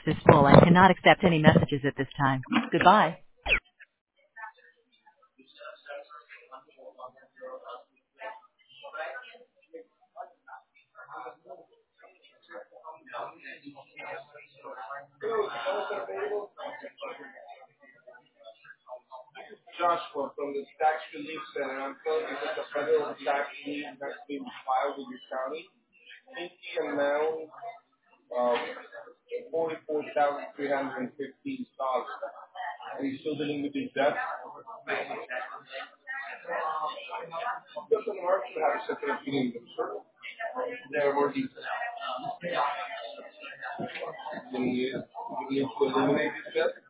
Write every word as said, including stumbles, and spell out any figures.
is full and cannot accept any messages at this time. Goodbye. Joshua from the Tax Relief Center. I'm calling because the federal tax lien that's been filed with your county. I think the amount of forty-four thousand three hundred fifteen dollars. Are you still dealing with these debts? It doesn't hurt to have a second opinion. There were these. Then you, you need to eliminate these debts.